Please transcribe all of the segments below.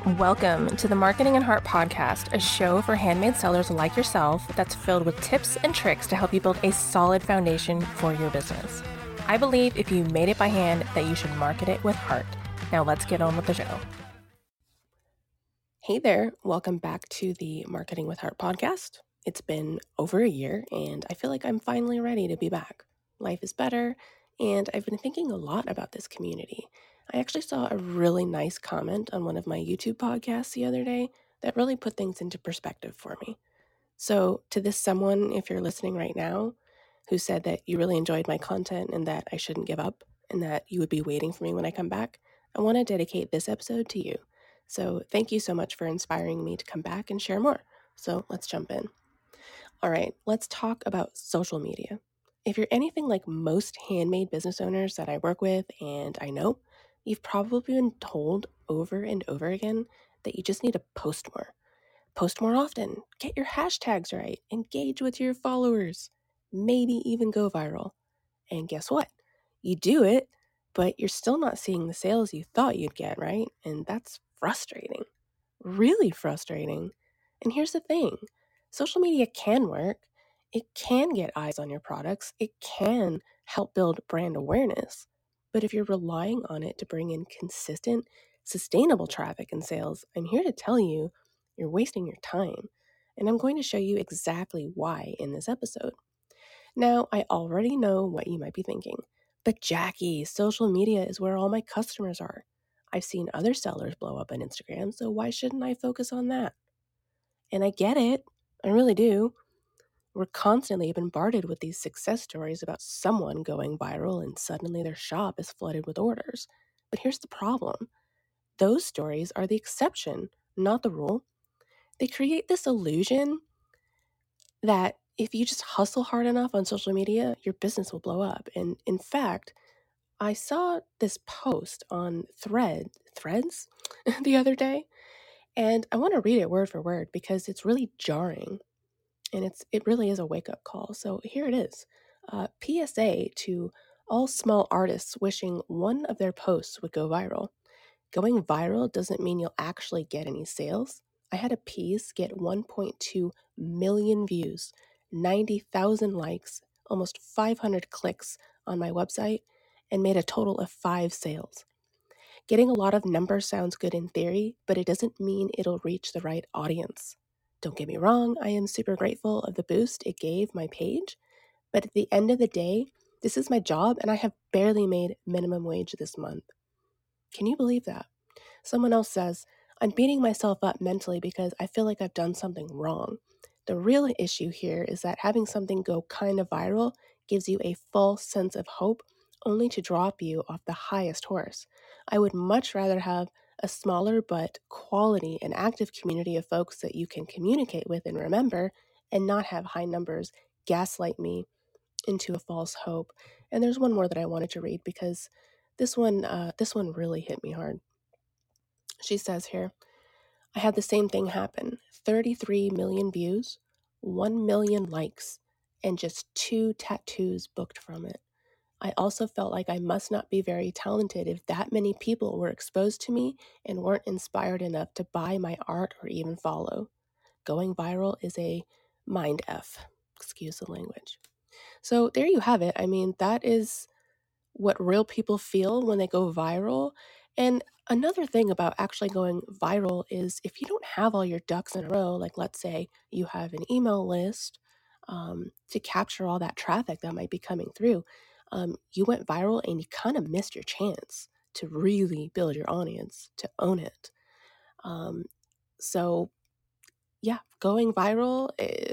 Welcome to the Marketing and Heart Podcast, a show for handmade sellers like yourself that's filled with tips and tricks to help you build a solid foundation for your business. I believe if you made it by hand that you should market it with heart. Now let's get on with the show. Hey there, welcome back to the Marketing with Heart podcast. It's been over a year and I feel like I'm finally ready to be back. Life is better and I've been thinking a lot about this community. I actually saw a really nice comment on one of my YouTube podcasts the other day that really put things into perspective for me. So to this someone, if you're listening right now, who said that you really enjoyed my content and that I shouldn't give up and that you would be waiting for me when I come back, I want to dedicate this episode to you. So thank you so much for inspiring me to come back and share more. So let's jump in. All right, let's talk about social media. If you're anything like most handmade business owners that I work with and I know, you've probably been told over and over again that you just need to post more. Post more often, get your hashtags right, engage with your followers, maybe even go viral. And guess what? You do it, but you're still not seeing the sales you thought you'd get, right? And that's frustrating, really frustrating. And here's the thing, social media can work. It can get eyes on your products. It can help build brand awareness. But if you're relying on it to bring in consistent, sustainable traffic and sales, I'm here to tell you, you're wasting your time. And I'm going to show you exactly why in this episode. Now, I already know what you might be thinking, but Jackie, social media is where all my customers are. I've seen other sellers blow up on Instagram, so why shouldn't I focus on that? And I get it, I really do. We're constantly bombarded with these success stories about someone going viral and suddenly their shop is flooded with orders. But here's the problem. Those stories are the exception, not the rule. They create this illusion that if you just hustle hard enough on social media, your business will blow up. And in fact, I saw this post on Threads the other day, and I want to read it word for word because it's really jarring and it really is a wake-up call. So here it is. PSA to all small artists wishing one of their posts would go viral. Going viral doesn't mean you'll actually get any sales. I had a piece get 1.2 million views, 90,000 likes, almost 500 clicks on my website, and made a total of 5 sales. Getting a lot of numbers sounds good in theory, but it doesn't mean it'll reach the right audience. Don't get me wrong, I am super grateful of the boost it gave my page, but at the end of the day, this is my job and I have barely made minimum wage this month. Can you believe that? Someone else says, I'm beating myself up mentally because I feel like I've done something wrong. The real issue here is that having something go kind of viral gives you a false sense of hope only to drop you off the highest horse. I would much rather have a smaller but quality and active community of folks that you can communicate with and remember and not have high numbers gaslight me into a false hope. And there's one more that I wanted to read because this one really hit me hard. She says here, I had the same thing happen. 33 million views, 1 million likes, and just 2 tattoos booked from it. I also felt like I must not be very talented if that many people were exposed to me and weren't inspired enough to buy my art or even follow. Going viral is a mind F. Excuse the language. So there you have it. I mean, that is what real people feel when they go viral. And another thing about actually going viral is if you don't have all your ducks in a row, like let's say you have an email list to capture all that traffic that might be coming through, you went viral and you kind of missed your chance to really build your audience, to own it. So yeah, going viral,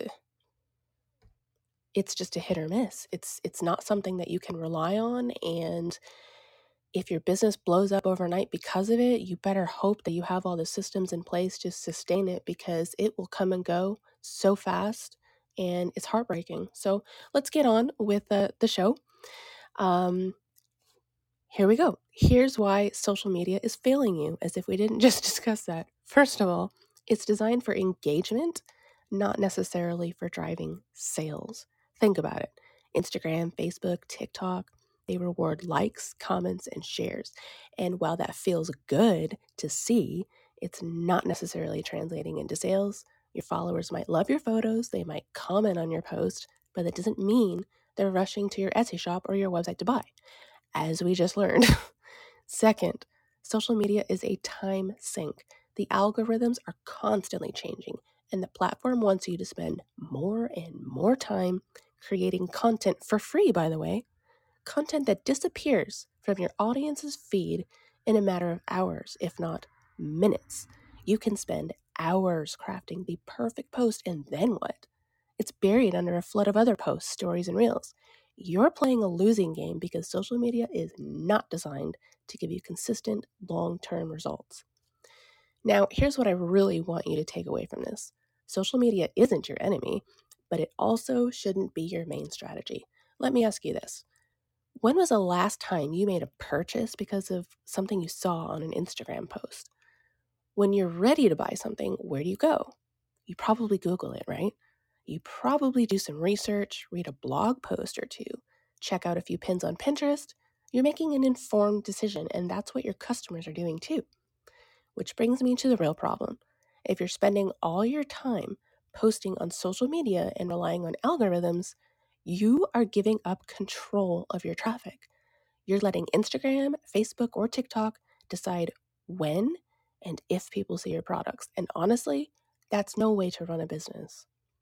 it's just a hit or miss. It's not something that you can rely on, and if your business blows up overnight because of it, you better hope that you have all the systems in place to sustain it because it will come and go so fast and it's heartbreaking. So let's get on with the show. Here we go. Here's why social media is failing you, as if we didn't just discuss that. First of all, it's designed for engagement, not necessarily for driving sales. Think about it. Instagram, Facebook, TikTok, they reward likes, comments, and shares. And while that feels good to see, It's not necessarily translating into sales. Your followers might love your photos, they might comment on your post, but that doesn't mean they're rushing to your Etsy shop or your website to buy, as we just learned. Second, social media is a time sink. The algorithms are constantly changing, and the platform wants you to spend more and more time creating content for free, by the way, content that disappears from your audience's feed in a matter of hours, if not minutes. You can spend hours crafting the perfect post, and then what? It's buried under a flood of other posts, stories, and reels. You're playing a losing game because social media is not designed to give you consistent, long-term results. Now, here's what I really want you to take away from this. Social media isn't your enemy, but it also shouldn't be your main strategy. Let me ask you this. When was the last time you made a purchase because of something you saw on an Instagram post? When you're ready to buy something, where do you go? You probably Google it, right? You probably do some research, read a blog post or two, check out a few pins on Pinterest. You're making an informed decision, and that's what your customers are doing too. Which brings me to the real problem. If you're spending all your time posting on social media and relying on algorithms, you are giving up control of your traffic. You're letting Instagram, Facebook, or TikTok decide when and if people see your products. And honestly, that's no way to run a business.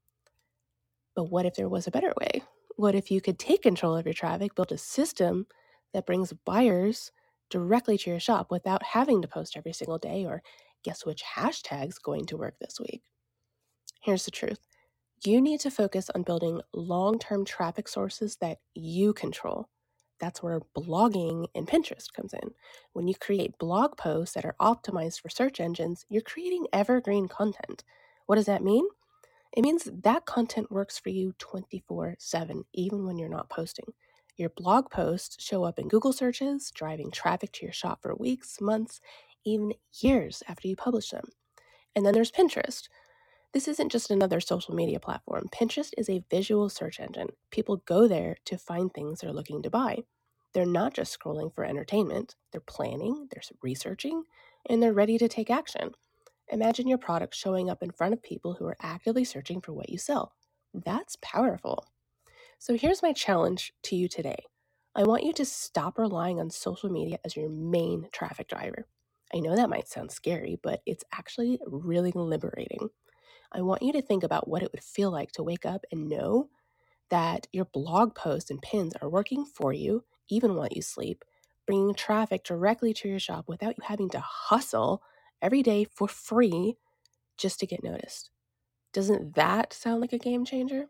But what if there was a better way? What if you could take control of your traffic, build a system that brings buyers directly to your shop without having to post every single day or guess which hashtag's going to work this week? Here's the truth. You need to focus on building long-term traffic sources that you control. That's where blogging and Pinterest comes in. When you create blog posts that are optimized for search engines, you're creating evergreen content. What does that mean? It means that content works for you 24/7, even when you're not posting. Your blog posts show up in Google searches, driving traffic to your shop for weeks, months, even years after you publish them. And then there's Pinterest. This isn't just another social media platform. Pinterest is a visual search engine. People go there to find things they're looking to buy. They're not just scrolling for entertainment. They're planning, they're researching, and they're ready to take action. Imagine your product showing up in front of people who are actively searching for what you sell. That's powerful. So here's my challenge to you today. I want you to stop relying on social media as your main traffic driver. I know that might sound scary, but it's actually really liberating. I want you to think about what it would feel like to wake up and know that your blog posts and pins are working for you, even while you sleep, bringing traffic directly to your shop without you having to hustle every day for free just to get noticed. Doesn't that sound like a game changer?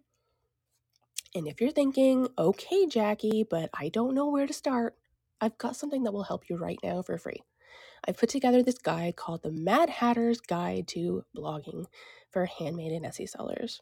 And if you're thinking, okay, Jackie, but I don't know where to start, I've got something that will help you right now for free. I've put together this guide called the Mad Hatter's Guide to Blogging for handmade and Etsy sellers.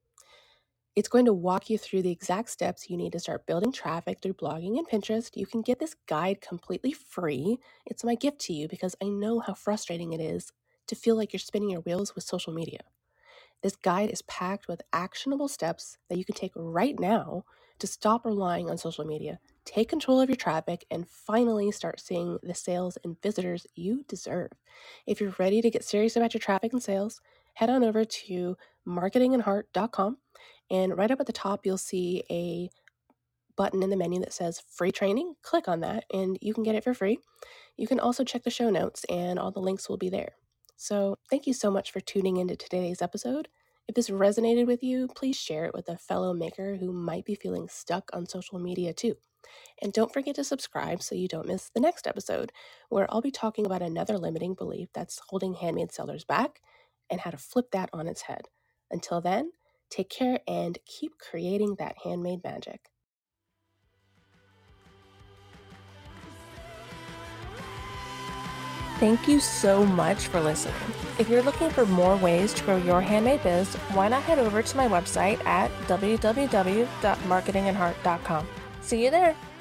It's going to walk you through the exact steps you need to start building traffic through blogging and Pinterest. You can get this guide completely free. It's my gift to you because I know how frustrating it is to feel like you're spinning your wheels with social media. This guide is packed with actionable steps that you can take right now to stop relying on social media, take control of your traffic, and finally start seeing the sales and visitors you deserve. If you're ready to get serious about your traffic and sales, head on over to marketingandheart.com, and right up at the top, you'll see a button in the menu that says free training. Click on that and you can get it for free. You can also check the show notes and all the links will be there. So thank you so much for tuning into today's episode. If this resonated with you, please share it with a fellow maker who might be feeling stuck on social media too. And don't forget to subscribe so you don't miss the next episode, where I'll be talking about another limiting belief that's holding handmade sellers back and how to flip that on its head. Until then, take care and keep creating that handmade magic. Thank you so much for listening. If you're looking for more ways to grow your handmade biz, why not head over to my website at www.marketingandheart.com. See you there.